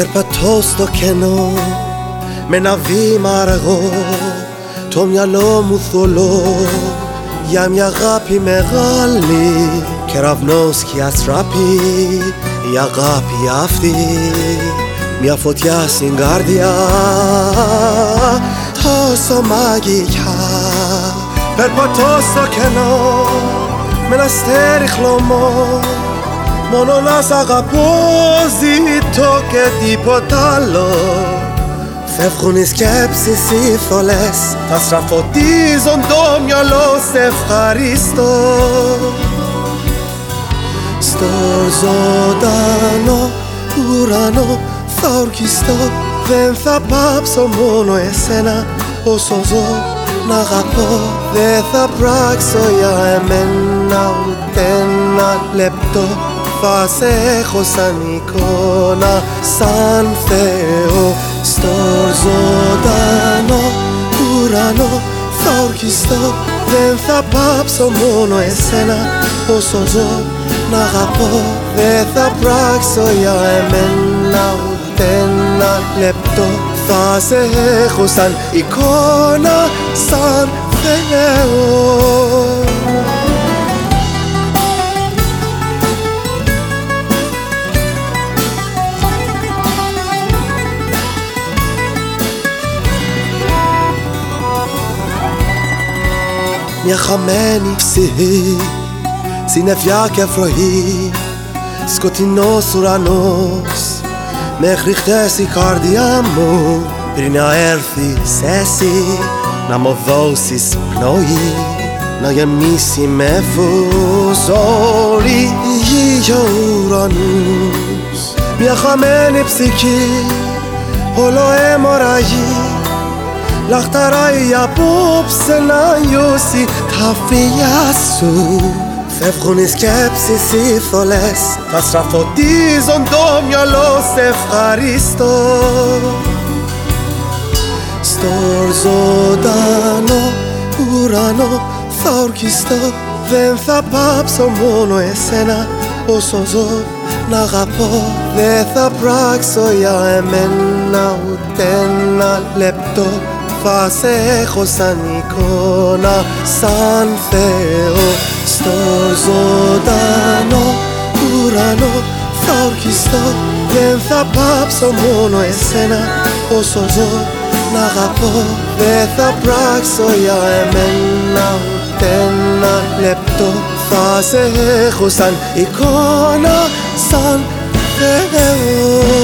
περπατώ στο κενό με ένα βήμα αργό, το μυαλό μου θολό για μια αγάπη μεγάλη. Κεραυνός σκιάς τραπεί η αγάπη αυτή, μια φωτιά στην καρδιά τόσο μαγικά. Περπατώ στο κενό με ένα αστέρι χλωμό, μόνο να σ' αγαπώ ζητώ και τίποτα άλλο. Φεύγουν οι σκέψεις οι θολές, θα στραφωτίζουν το μυαλό, σε ευχαριστώ. Στο ζωντανό ουρανό θα ορκιστώ, δεν θα πάψω μόνο εσένα όσο ζω να αγαπώ. Δεν θα πράξω για εμένα ούτε ένα λεπτό, θα σε έχω σαν εικόνα, σαν Θεό. Στο ζωντανό ουρανό θα ορκιστώ, δεν θα πάψω μόνο εσένα όσο ζω να αγαπώ. Δεν θα πράξω για εμένα ούτε ένα λεπτό, θα σε έχω σαν εικόνα, σαν Θεό. Μια χαμένη ψυχή, συννεφιά και βροχή, σκοτεινός ουρανός. Μέχρι χτες η καρδιά μου πριν να έρθεις εσύ, να μου δώσεις πνοή, να γεμίσει με φως όλη η γη και ο ουρανός. Μια χαμένη ψυχή, όλο αιμορραγεί, λαχταράει απόψε να νιώσει τα φιλιά σου. Φεύγουν οι σκέψεις οι θολές, θα στραφωτίζουν το μυαλό, σε ευχαριστώ. Στο ζωντανό ουρανό θα ορκιστώ, δεν θα πάψω μόνο εσένα όσο ζω να αγαπώ. Δεν θα πράξω για εμένα ούτε ένα λεπτό, θα σε έχω σαν εικόνα, σαν Θεό. Στο ζωντανό ουρανό θα ορκιστώ, δεν θα πάψω μόνο εσένα όσο ζω να αγαπώ. Δεν θα πράξω για εμένα ούτε ένα λεπτό, θα σε έχω σαν εικόνα, σαν Θεό.